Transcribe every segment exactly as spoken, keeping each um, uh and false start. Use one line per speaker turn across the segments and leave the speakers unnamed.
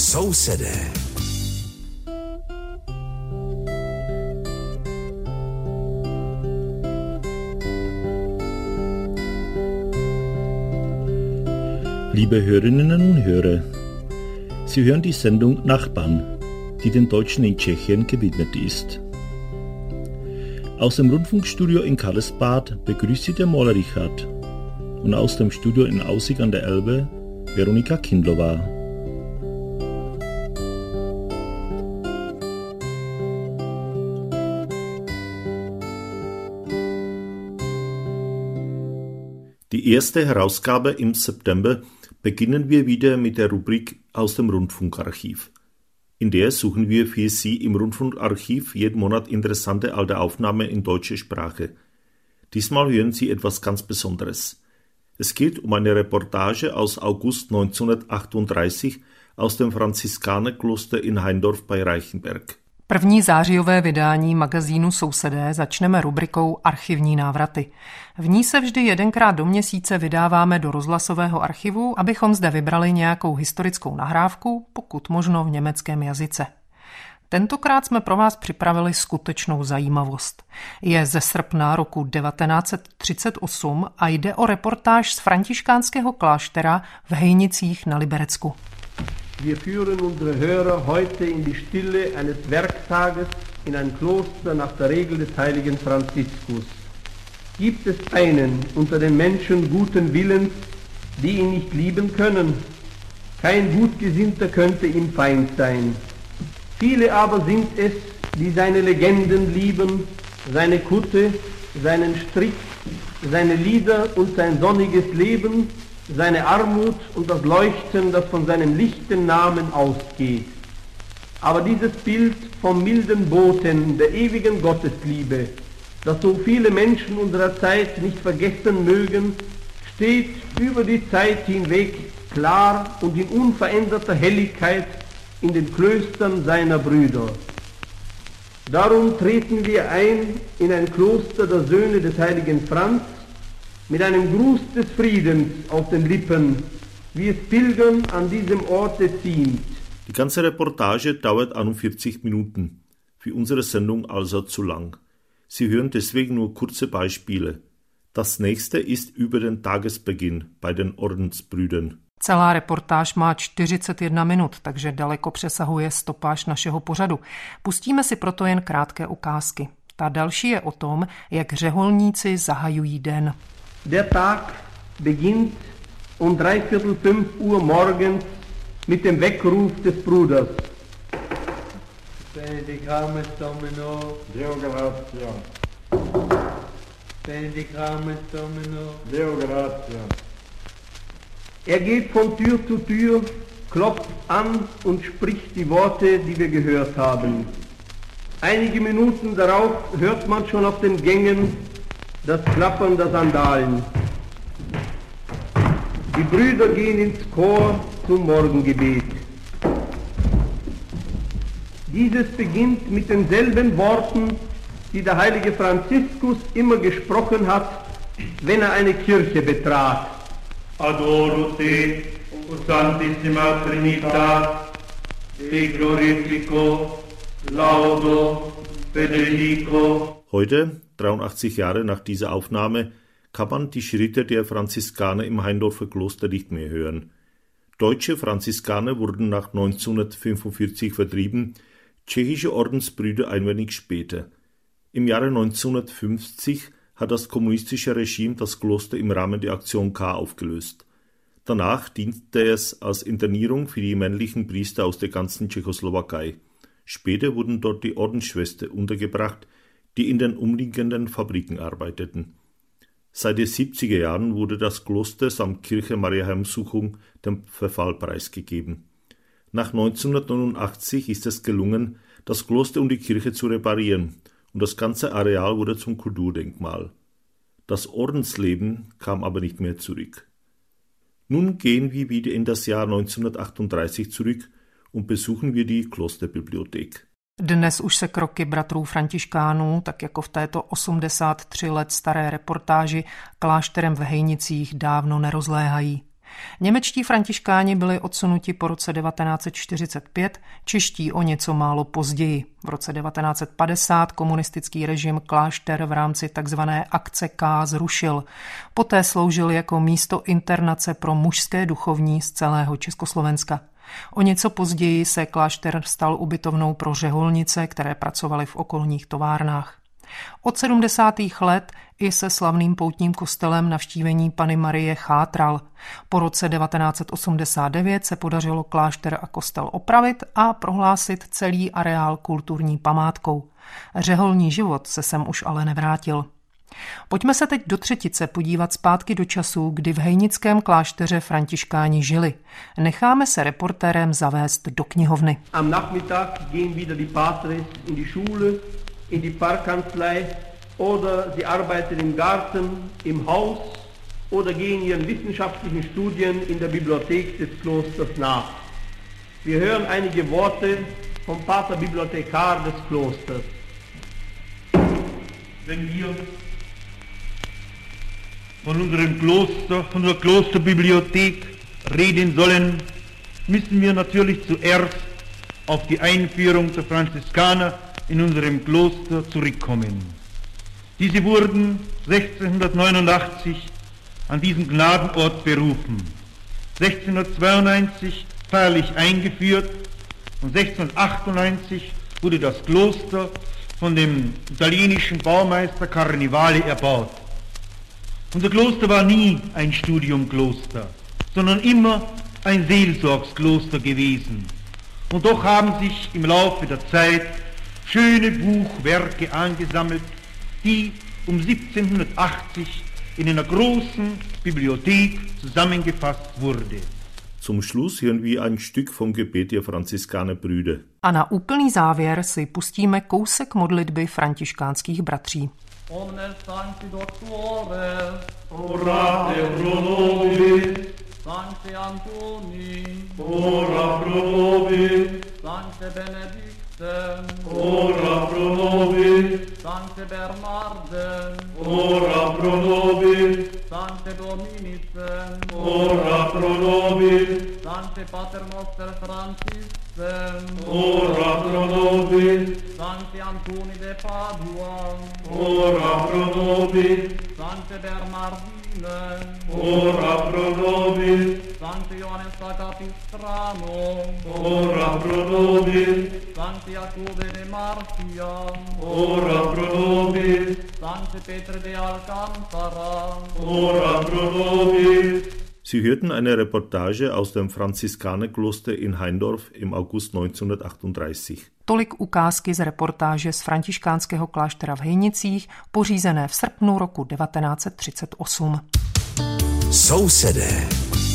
Sousedé.
Liebe Hörerinnen und Hörer, Sie hören die Sendung Nachbarn, die den Deutschen in Tschechien gewidmet ist. Aus dem Rundfunkstudio in Karlsbad begrüßt Sie der Maler Richard und aus dem Studio in Aussig an der Elbe Veronika Kindlova. Die erste Herausgabe im September beginnen wir wieder mit der Rubrik aus dem Rundfunkarchiv. In der suchen wir für Sie im Rundfunkarchiv jeden Monat interessante alte Aufnahmen in deutscher Sprache. Diesmal hören Sie etwas ganz Besonderes. Es geht um eine Reportage aus August neunzehnhundertachtunddreißig aus dem Franziskanerkloster in Haindorf bei Reichenberg.
První zářijové vydání magazínu Sousedé začneme rubrikou Archivní návraty. V ní se vždy jedenkrát do měsíce vydáváme do rozhlasového archivu, abychom zde vybrali nějakou historickou nahrávku, pokud možno v německém jazyce. Tentokrát jsme pro vás připravili skutečnou zajímavost. Je ze srpna roku devatenáct set třicet osm a jde o reportáž z františkánského kláštera v Hejnicích na Liberecku.
Wir führen unsere Hörer heute in die Stille eines Werktages in ein Kloster nach der Regel des heiligen Franziskus. Gibt es einen unter den Menschen guten Willens, die ihn nicht lieben können? Kein Gutgesinnter könnte ihm Feind sein. Viele aber sind es, die seine Legenden lieben, seine Kutte, seinen Strick, seine Lieder und sein sonniges Leben, seine Armut und das Leuchten, das von seinem lichten Namen ausgeht. Aber dieses Bild vom milden Boten der ewigen Gottesliebe, das so viele Menschen unserer Zeit nicht vergessen mögen, steht über die Zeit hinweg klar und in unveränderter Helligkeit in den Klöstern seiner Brüder. Darum treten wir ein in ein Kloster der Söhne des heiligen Franz, mit einem Gruß des Friedens auf den Lippen, wie es Pilgern an diesem Orte ziemt.
Die ganze Reportage dauert einundvierzig Minuten, für unsere Sendung also zu lang. Sie hören deswegen nur kurze Beispiele. Das nächste ist über den Tagesbeginn bei den Ordensbrüdern.
Celá reportáž má čtyřicet jedna minut, takže daleko přesahuje stopáž našeho pořadu. Pustíme si proto jen krátké ukázky. Ta další je o tom, jak řeholníci zahajují den.
Der Tag beginnt um dreiviertel fünf Uhr morgens mit dem Weckruf des Bruders. Benedicamus Domino,
Deo gratia.
Benedicamus Domino,
Deo gratia.
Er geht von Tür zu Tür, klopft an und spricht die Worte, die wir gehört haben. Einige Minuten darauf hört man schon auf den Gängen das Klappern der Sandalen. Die Brüder gehen ins Chor zum Morgengebet. Dieses beginnt mit denselben Worten, die der heilige Franziskus immer gesprochen hat, wenn er eine Kirche betrat.
Adoru te, o Santissima Trinitas, te glorifico, laudo, benedico.
Heute, dreiundachtzig Jahre nach dieser Aufnahme, kann man die Schritte der Franziskaner im Haindorfer Kloster nicht mehr hören. Deutsche Franziskaner wurden nach neunzehnhundertfünfundvierzig vertrieben, tschechische Ordensbrüder ein wenig später. Im Jahre neunzehnhundertfünfzig hat das kommunistische Regime das Kloster im Rahmen der Aktion K aufgelöst. Danach diente es als Internierung für die männlichen Priester aus der ganzen Tschechoslowakei. Später wurden dort die Ordensschwestern untergebracht, die in den umliegenden Fabriken arbeiteten. Seit den siebziger Jahren wurde das Kloster samt Kirche Maria Heimsuchung dem Verfall preisgegeben. Nach neunzehnhundertneunundachtzig ist es gelungen, das Kloster und die Kirche zu reparieren, und das ganze Areal wurde zum Kulturdenkmal. Das Ordensleben kam aber nicht mehr zurück. Nun gehen wir wieder in das Jahr neunzehnhundertachtunddreißig zurück und besuchen wir die Klosterbibliothek.
Dnes už se kroky bratrů františkánů, tak jako v této osmdesát tři let staré reportáži klášterem v Hejnicích, dávno nerozléhají. Němečtí františkáni byli odsunuti po roce devatenáct set čtyřicet pět, čeští o něco málo později. V roce devatenáct set padesát komunistický režim klášter v rámci tzv. Akce K zrušil. Poté sloužil jako místo internace pro mužské duchovní z celého Československa. O něco později se klášter stal ubytovnou pro řeholnice, které pracovaly v okolních továrnách. Od sedmdesátých let i se slavným poutním kostelem Navštívení Panny Marie chátral. Po roce devatenáct set osmdesát devět se podařilo klášter a kostel opravit a prohlásit celý areál kulturní památkou. Řeholní život se sem už ale nevrátil. Pojďme se teď do třetice podívat zpátky do času, kdy v hejnickém klášteře františkáni žili. Necháme se reportérem zavést do knihovny.
Am Nachmittag gehen wieder die Patres in die Schule, in die Parkkanzlei oder sie arbeiten im Garten, im Haus oder gehen ihren wissenschaftlichen Studien in der Bibliothek des Klosters nach. Wir hören einige Worte vom Pater Bibliothekar des Klosters.
Wenn wir von unserem Kloster, von unserer Klosterbibliothek reden sollen, müssen wir natürlich zuerst auf die Einführung der Franziskaner in unserem Kloster zurückkommen. Diese wurden sechzehnhundertneunundachtzig an diesen Gnadenort berufen, sechzehnhundertzweiundneunzig feierlich eingeführt und sechzehnhundertachtundneunzig wurde das Kloster von dem italienischen Baumeister Carnevale erbaut. Unser Kloster war nie ein Studiumkloster, sondern immer ein Seelsorgskloster gewesen. Und doch haben sich im Laufe der Zeit schöne Buchwerke angesammelt, die um siebzehnhundertachtzig in einer großen Bibliothek zusammengefasst wurde.
Zum Schluss hören wir ein Stück vom Gebet der Franziskanerbrüder.
A na úplný závěr si pustíme kousek modlitby františkánských bratří.
Omnes sancti doctore,
Orate pro nobis,
sancti Antoni,
ora pro nobis,
sancte Benedictem,
ora pro nobis,
sancte Bernardem,
ora pro nobis,
sancte Dominicem,
ora pro nobis,
sancte Pater Noster Franciscem,
ora pro nobis,
sancti Antoni de Padua,
ora pro nobis,
sancte Bernardinem,
ora pro nobis,
sancte Ioannes da Capistrano,
ora pro nobis,
sancte Jacobe de Marcia,
ora pro nobis,
sancte Petre de Alcantara,
ora pro nobis.
Sie hörten eine Reportage aus dem Franziskanerkloster in Heindorf im August neunzehnhundertachtunddreißig.
Tolik ukázky z reportáže z františkánského kláštera v Hejnicích, pořízené v srpnu roku devatenáct set třicet osm.
Sousedé.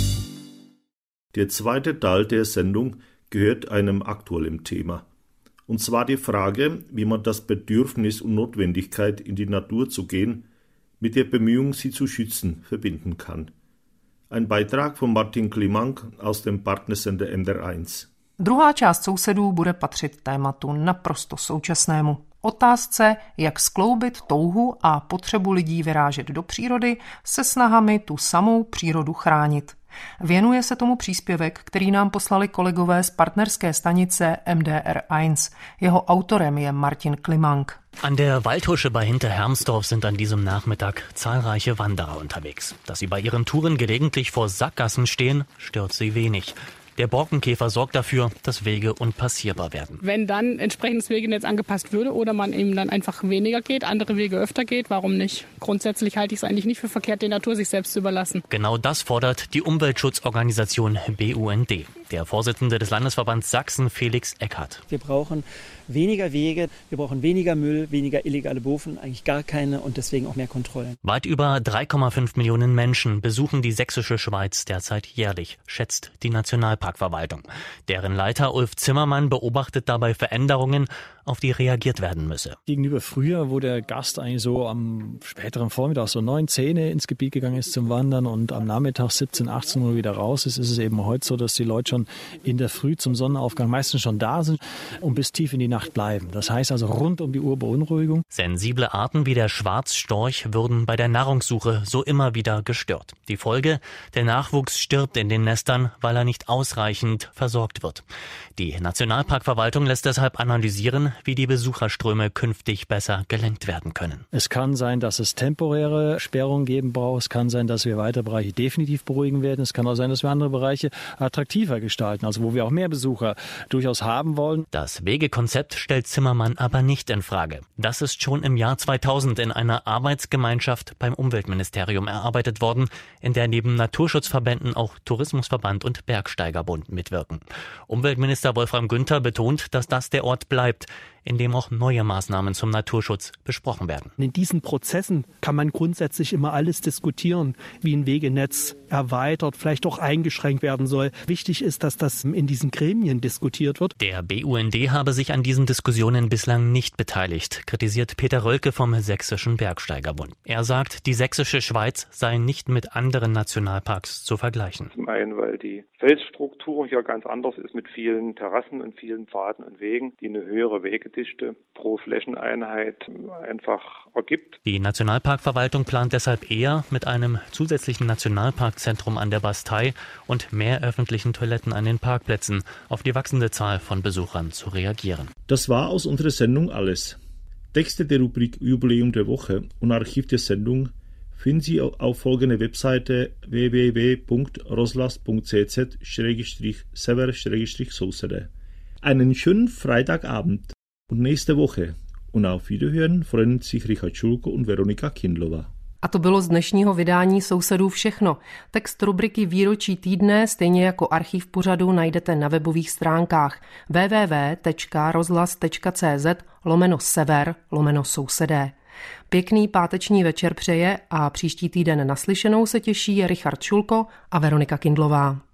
Der zweite Teil der Sendung gehört einem aktuellen Thema. Und zwar die Frage, wie man das Bedürfnis und Notwendigkeit, in die Natur zu gehen, mit der Bemühung, sie zu schützen, verbinden kann. Ein Beitrag von Martin Klimank aus dem Partnersender M D R eins.
Druhá část Sousedů bude patřit tématu naprosto současnému. Otázce, jak skloubit touhu a potřebu lidí vyrážet do přírody se snahami tu samou přírodu chránit. Věnuje se tomu příspěvek, který nám poslali kolegové z partnerské stanice M D R eins. Jeho autorem je Martin Klimank.
An der Waldhusche bei Hinterhermsdorf sind an diesem Nachmittag zahlreiche Wanderer unterwegs. Dass sie bei ihren Touren gelegentlich vor Sackgassen stehen, stört sie wenig. Der Borkenkäfer sorgt dafür, dass Wege unpassierbar werden.
Wenn dann entsprechend das Wegenetz angepasst würde oder man eben dann einfach weniger geht, andere Wege öfter geht, warum nicht? Grundsätzlich halte ich es eigentlich nicht für verkehrt, die Natur sich selbst zu überlassen.
Genau das fordert die Umweltschutzorganisation B U N D. Der Vorsitzende des Landesverbands Sachsen, Felix Eckhardt.
Wir brauchen weniger Wege, wir brauchen weniger Müll, weniger illegale Bofen, eigentlich gar keine und deswegen auch mehr Kontrollen.
Weit über drei Komma fünf Millionen Menschen besuchen die sächsische Schweiz derzeit jährlich, schätzt die Nationalparkverwaltung. Deren Leiter Ulf Zimmermann beobachtet dabei Veränderungen, auf die reagiert werden müsse.
Gegenüber früher, wo der Gast eigentlich so am späteren Vormittag so neun, zehn ins Gebiet gegangen ist zum Wandern und am Nachmittag siebzehn, achtzehn Uhr wieder raus ist, ist es eben heute so, dass die Leute schon in der Früh zum Sonnenaufgang meistens schon da sind und bis tief in die Nacht bleiben. Das heißt also rund um die Uhr Beunruhigung.
Sensible Arten wie der Schwarzstorch würden bei der Nahrungssuche so immer wieder gestört. Die Folge: Der Nachwuchs stirbt in den Nestern, weil er nicht ausreichend versorgt wird. Die Nationalparkverwaltung lässt deshalb analysieren, wie die Besucherströme künftig besser gelenkt werden können.
Es kann sein, dass es temporäre Sperrungen geben braucht. Es kann sein, dass wir weitere Bereiche definitiv beruhigen werden. Es kann auch sein, dass wir andere Bereiche attraktiver gestalten, also wo wir auch mehr Besucher durchaus haben wollen.
Das Wegekonzept stellt Zimmermann aber nicht in Frage. Das ist schon im Jahr zweitausend in einer Arbeitsgemeinschaft beim Umweltministerium erarbeitet worden, in der neben Naturschutzverbänden auch Tourismusverband und Bergsteigerbund mitwirken. Umweltminister Wolfram Günther betont, dass das der Ort bleibt, in dem auch neue Maßnahmen zum Naturschutz besprochen werden.
In diesen Prozessen kann man grundsätzlich immer alles diskutieren, wie ein Wegenetz erweitert, vielleicht auch eingeschränkt werden soll. Wichtig ist, dass das in diesen Gremien diskutiert wird.
Der B U N D habe sich an diesen Diskussionen bislang nicht beteiligt, kritisiert Peter Rölke vom Sächsischen Bergsteigerbund. Er sagt, die sächsische Schweiz sei nicht mit anderen Nationalparks zu vergleichen.
Zum einen, weil die Felsstruktur hier ganz anders ist mit vielen Terrassen und vielen Pfaden und Wegen, die eine höhere Wegedichte pro Flächeneinheit einfach ergibt.
Die Nationalparkverwaltung plant deshalb eher mit einem zusätzlichen Nationalparkzentrum an der Bastei und mehr öffentlichen Toiletten an den Parkplätzen auf die wachsende Zahl von Besuchern zu reagieren.
Das war aus unserer Sendung alles. Texte der Rubrik Jubiläum der Woche und Archiv der Sendung finden Sie auf folgende Webseite w w w punkt roslas punkt c z slash sever slash sousede. Einen schönen Freitagabend und nächste Woche. Und auf Wiederhören freuen sich Richard Schulko und Veronika Kindlová.
A to bylo z dnešního vydání Sousedů všechno. Text rubriky Výročí týdne, stejně jako archiv pořadu, najdete na webových stránkách w w w tečka rozhlas tečka c z lomeno sever lomeno sousedé. Pěkný páteční večer přeje a příští týden naslyšenou se těší Richard Šulko a Veronika Kindlová.